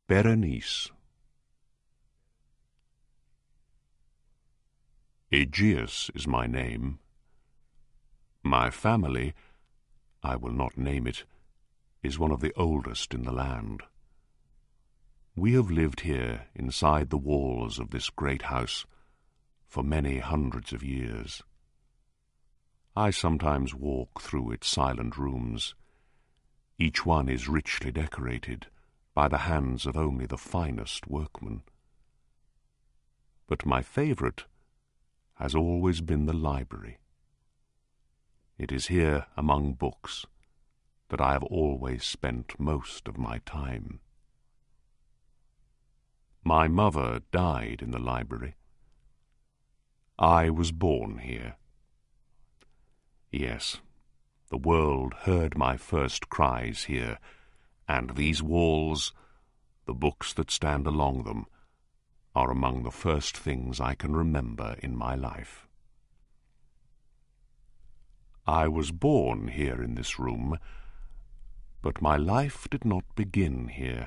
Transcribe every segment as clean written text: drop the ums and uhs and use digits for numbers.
Berenice. Aegeus is my name. My family, I will not name it, is one of the oldest in the land. We have lived here inside the walls of this great house for many hundreds of years. I sometimes walk through its silent rooms. Each one is richly decorated by the hands of only the finest workmen. But my favorite has always been the library. It is here among books that I have always spent most of my time. My mother died in the library. I was born here. Yes, the world heard my first cries here, and these walls, the books that stand along them, are among the first things I can remember in my life. I was born here in this room, but my life did not begin here.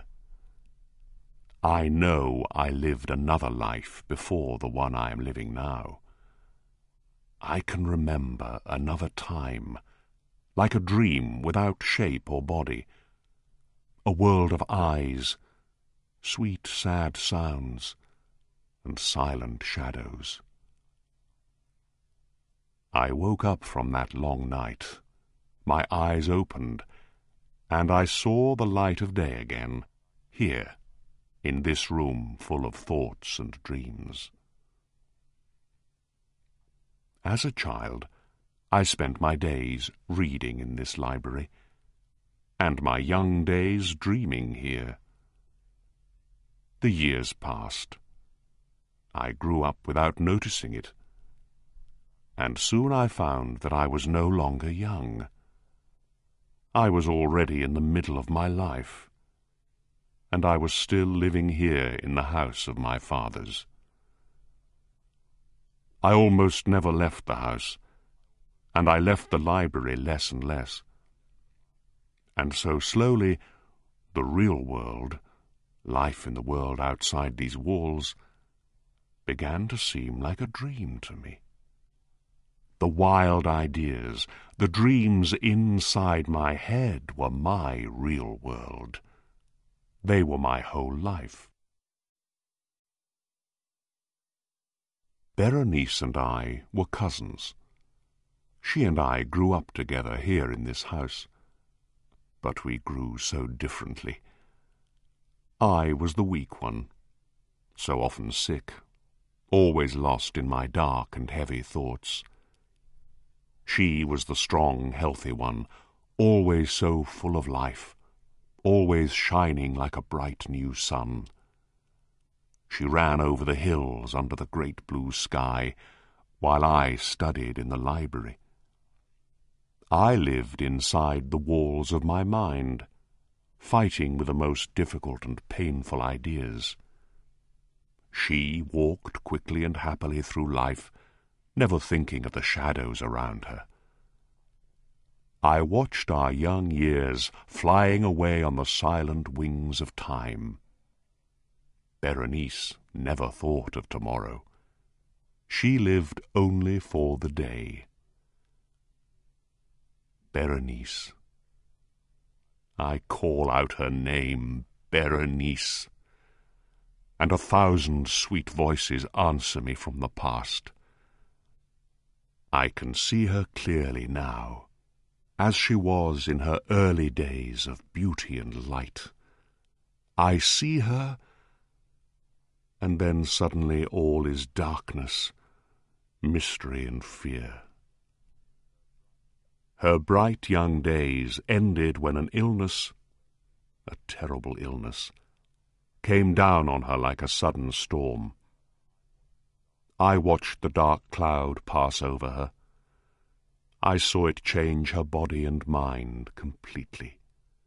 I know I lived another life before the one I am living now. I can remember another time, like a dream without shape or body, a world of eyes, sweet, sad sounds, and silent shadows. I woke up from that long night. My eyes opened, and I saw the light of day again, here, in this room full of thoughts and dreams. As a child, I spent my days reading in this library, and my young days dreaming here. The years passed. I grew up without noticing it, and soon I found that I was no longer young. I was already in the middle of my life, and I was still living here in the house of my fathers. I almost never left the house, and I left the library less and less. And so slowly, the real world, life in the world outside these walls, began to seem like a dream to me. The wild ideas, the dreams inside my head were my real world. They were my whole life. Berenice and I were cousins. She and I grew up together here in this house, but we grew so differently. I was the weak one, so often sick, always lost in my dark and heavy thoughts. She was the strong, healthy one, always so full of life, always shining like a bright new sun. She ran over the hills under the great blue sky, while I studied in the library. I lived inside the walls of my mind, fighting with the most difficult and painful ideas. She walked quickly and happily through life, never thinking of the shadows around her. I watched our young years flying away on the silent wings of time. Berenice never thought of tomorrow. She lived only for the day. Berenice. I call out her name, Berenice, and 1,000 sweet voices answer me from the past. I can see her clearly now, as she was in her early days of beauty and light. I see her, and then suddenly all is darkness, mystery and fear. Her bright young days ended when an illness, a terrible illness, came down on her like a sudden storm. I watched the dark cloud pass over her. I saw it change her body and mind completely.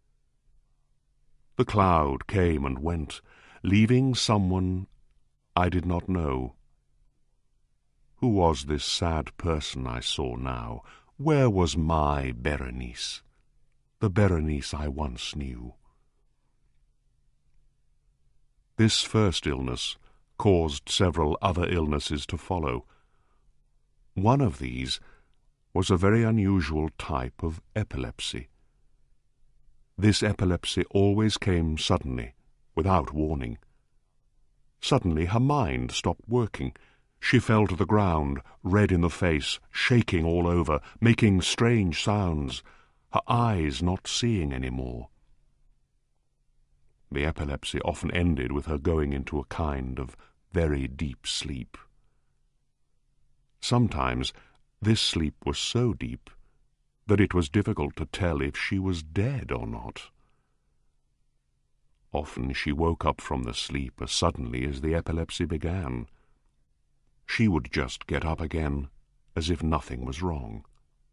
The cloud came and went, leaving someone I did not know. Who was this sad person I saw now? Where was my Berenice, the Berenice I once knew? This first illness caused several other illnesses to follow. One of these was a very unusual type of epilepsy. This epilepsy always came suddenly, without warning. Suddenly her mind stopped working. She fell to the ground, red in the face, shaking all over, making strange sounds, her eyes not seeing any more. The epilepsy often ended with her going into a kind of very deep sleep. Sometimes this sleep was so deep that it was difficult to tell if she was dead or not. Often she woke up from the sleep as suddenly as the epilepsy began. She would just get up again as if nothing was wrong.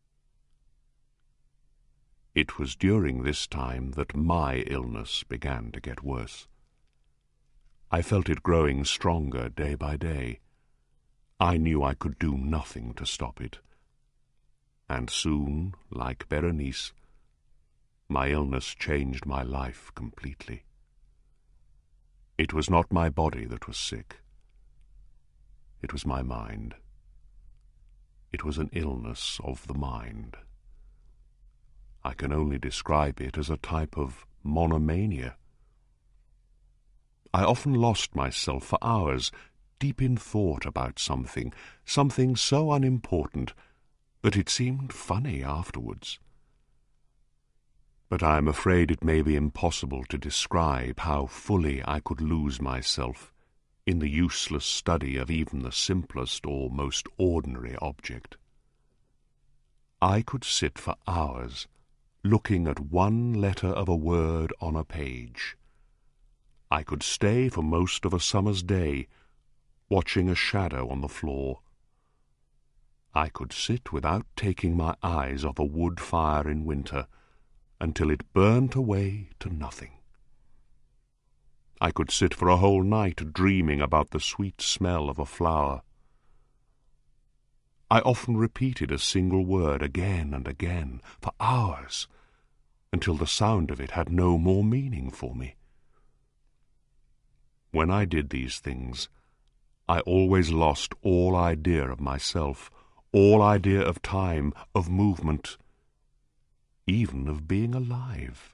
It was during this time that my illness began to get worse. I felt it growing stronger day by day. I knew I could do nothing to stop it. And soon, like Berenice, my illness changed my life completely. It was not my body that was sick. It was my mind. It was an illness of the mind. I can only describe it as a type of monomania. I often lost myself for hours, deep in thought about something so unimportant that it seemed funny afterwards. But I am afraid it may be impossible to describe how fully I could lose myself in the useless study of even the simplest or most ordinary object. I could sit for hours looking at one letter of a word on a page. I could stay for most of a summer's day watching a shadow on the floor. I could sit without taking my eyes off a wood fire in winter until it burnt away to nothing. I could sit for a whole night dreaming about the sweet smell of a flower. I often repeated a single word again and again for hours until the sound of it had no more meaning for me. When I did these things, I always lost all idea of myself, all idea of time, of movement, even of being alive.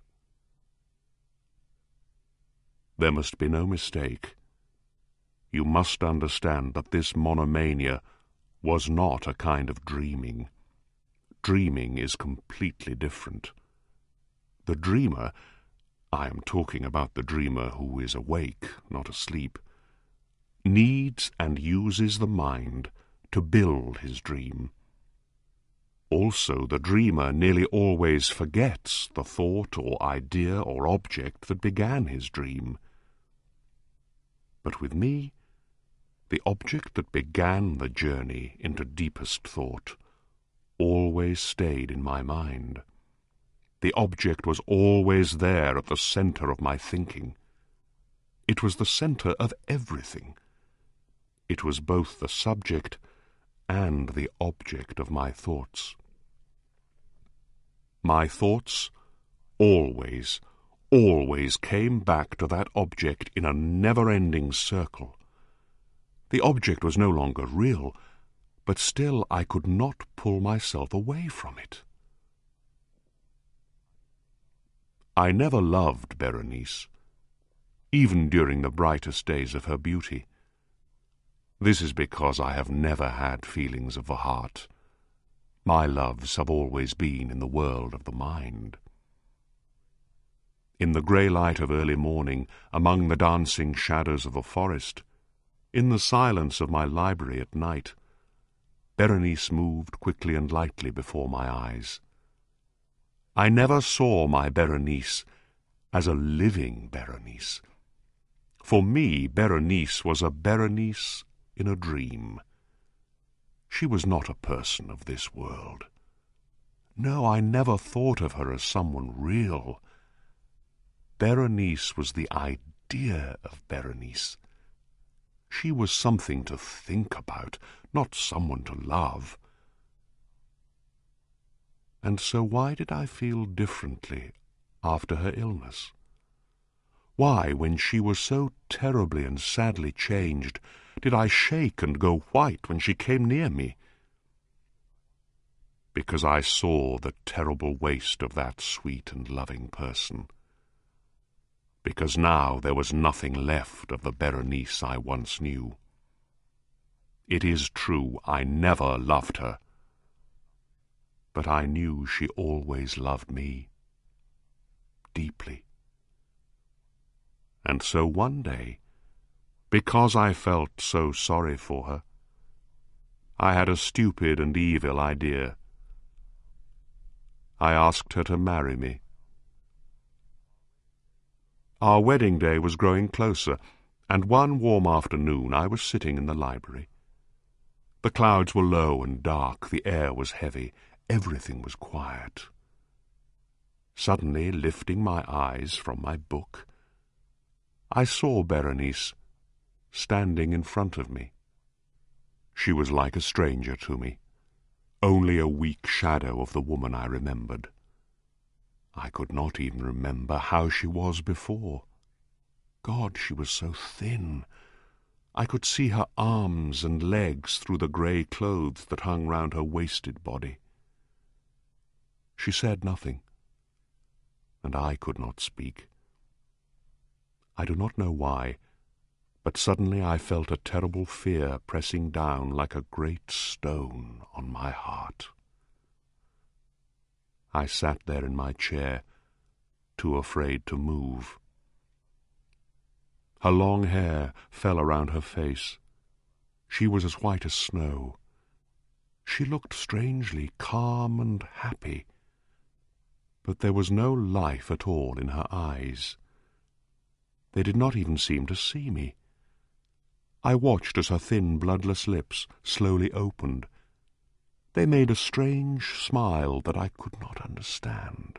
There must be no mistake. You must understand that this monomania was not a kind of dreaming. Dreaming is completely different. The dreamer, I am talking about the dreamer who is awake, not asleep, needs and uses the mind to build his dream. Also, the dreamer nearly always forgets the thought or idea or object that began his dream. But with me, the object that began the journey into deepest thought always stayed in my mind. The object was always there at the center of my thinking. It was the center of everything. It was both the subject and the object of my thoughts. My thoughts always came back to that object in a never-ending circle. The object was no longer real, but still I could not pull myself away from it. I never loved Berenice, even during the brightest days of her beauty. This is because I have never had feelings of the heart. My loves have always been in the world of the mind. In the grey light of early morning, among the dancing shadows of the forest, in the silence of my library at night, Berenice moved quickly and lightly before my eyes. I never saw my Berenice as a living Berenice. For me, Berenice was a Berenice in a dream. She was not a person of this world. No, I never thought of her as someone real. Berenice was the idea of Berenice. She was something to think about, not someone to love. And so why did I feel differently after her illness? Why, when she was so terribly and sadly changed, did I shake and go white when she came near me? Because I saw the terrible waste of that sweet and loving person. Because now there was nothing left of the Berenice I once knew. It is true, I never loved her, but I knew she always loved me, deeply. And so one day, because I felt so sorry for her, I had a stupid and evil idea. I asked her to marry me. Our wedding day was growing closer, and one warm afternoon I was sitting in the library. The clouds were low and dark, the air was heavy, everything was quiet. Suddenly, lifting my eyes from my book, I saw Berenice standing in front of me. She was like a stranger to me, only a weak shadow of the woman I remembered. I could not even remember how she was before. God, she was so thin. I could see her arms and legs through the grey clothes that hung round her wasted body. She said nothing, and I could not speak. I do not know why, but suddenly I felt a terrible fear pressing down like a great stone on my heart. I sat there in my chair, too afraid to move. Her long hair fell around her face. She was as white as snow. She looked strangely calm and happy, but there was no life at all in her eyes. They did not even seem to see me. I watched as her thin, bloodless lips slowly opened. They made a strange smile that I could not understand.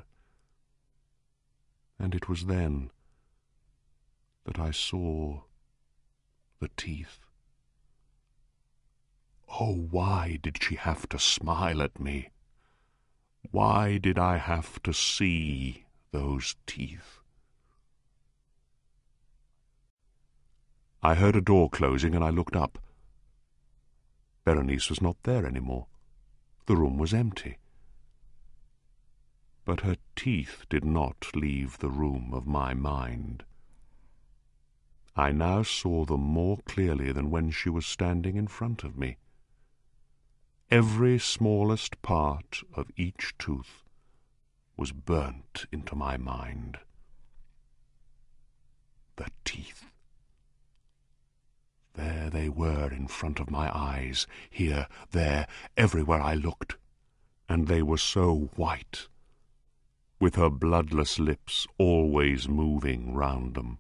And it was then that I saw the teeth. Oh, why did she have to smile at me? Why did I have to see those teeth? I heard a door closing and I looked up. Berenice was not there any more. The room was empty. But her teeth did not leave the room of my mind. I now saw them more clearly than when she was standing in front of me. Every smallest part of each tooth was burnt into my mind. The teeth. There they were in front of my eyes, here, there, everywhere I looked, and they were so white, with her bloodless lips always moving round them.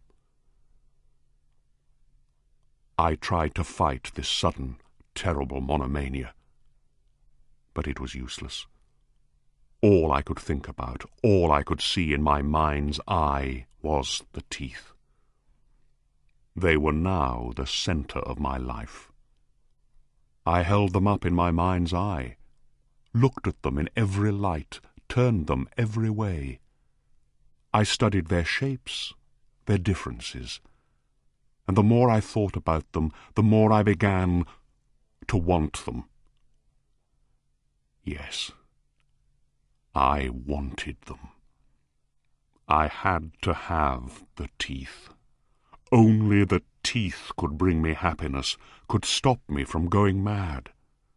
I tried to fight this sudden, terrible monomania, but it was useless. All I could think about, all I could see in my mind's eye was the teeth. They were now the centre of my life. I held them up in my mind's eye, looked at them in every light, turned them every way. I studied their shapes, their differences, and the more I thought about them, the more I began to want them. Yes, I wanted them. I had to have the teeth. Only the teeth could bring me happiness, could stop me from going mad.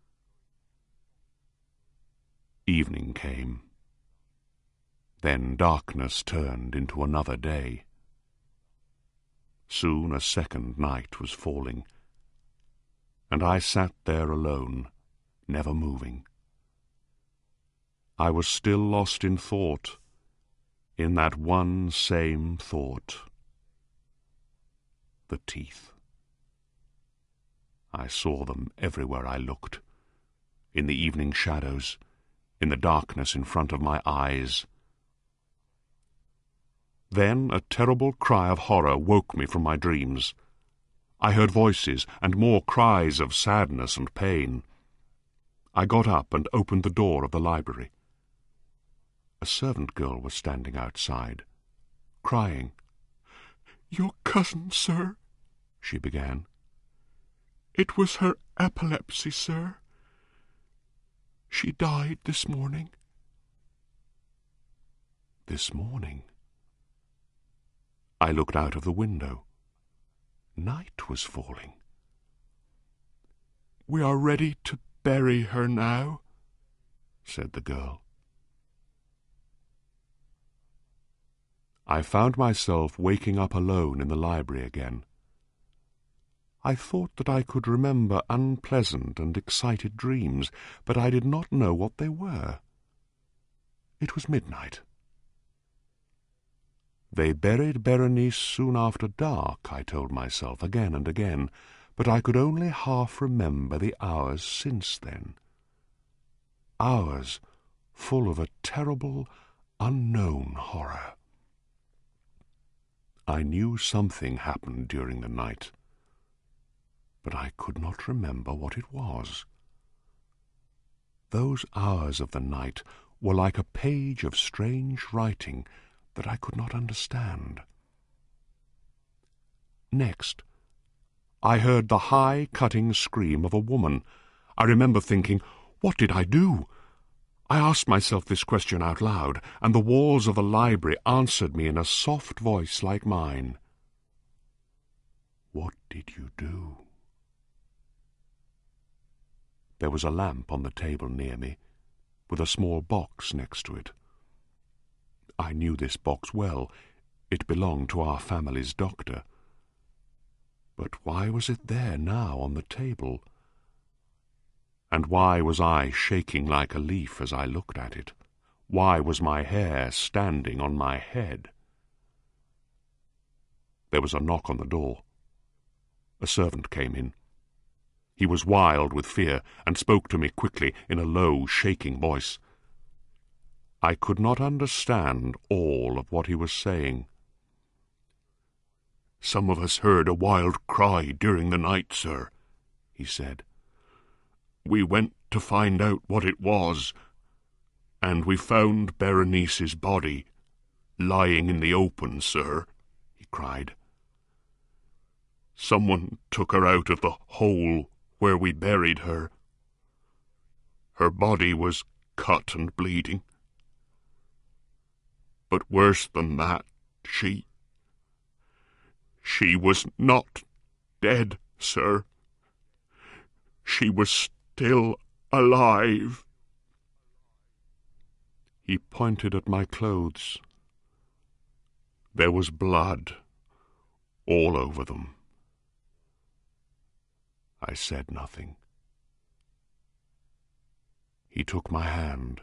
Evening came. Then darkness turned into another day. Soon a second night was falling, and I sat there alone, never moving. I was still lost in thought, in that one same thought. The teeth. I saw them everywhere I looked, in the evening shadows, in the darkness in front of my eyes. Then a terrible cry of horror woke me from my dreams. I heard voices and more cries of sadness and pain. I got up and opened the door of the library. A servant girl was standing outside, crying. "Your cousin, sir," she began. "It was her epilepsy, sir. She died this morning." This morning? I looked out of the window. Night was falling. "We are ready to bury her now," said the girl. I found myself waking up alone in the library again. I thought that I could remember unpleasant and excited dreams, but I did not know what they were. It was midnight. They buried Berenice soon after dark, I told myself again and again, but I could only half remember the hours since then. Hours full of a terrible, unknown horror. I knew something happened during the night, but I could not remember what it was. Those hours of the night were like a page of strange writing that I could not understand. Next, I heard the high, cutting scream of a woman. I remember thinking, what did I do? I asked myself this question out loud, and the walls of the library answered me in a soft voice like mine. What did you do? There was a lamp on the table near me, with a small box next to it. I knew this box well. It belonged to our family's doctor. But why was it there now on the table? And why was I shaking like a leaf as I looked at it? Why was my hair standing on my head? There was a knock on the door. A servant came in. He was wild with fear and spoke to me quickly in a low, shaking voice. I could not understand all of what he was saying. "Some of us heard a wild cry during the night, sir," he said. "We went to find out what it was, and we found Berenice's body lying in the open, sir," he cried. "Someone took her out of the hole where we buried her. Her body was cut and bleeding. But worse than that, she was not dead, sir. She was still alive." He pointed at my clothes. There was blood all over them. I said nothing. He took my hand.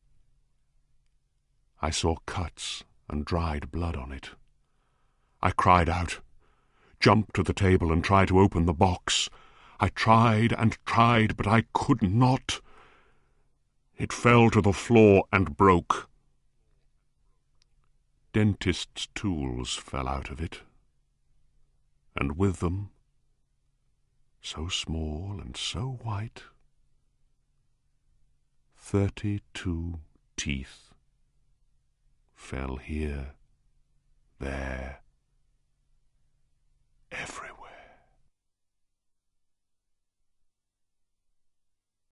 I saw cuts and dried blood on it. I cried out, jumped to the table and tried to open the box. I tried and tried, but I could not. It fell to the floor and broke. Dentist's tools fell out of it, and with them, so small and so white, 32 teeth fell here, there,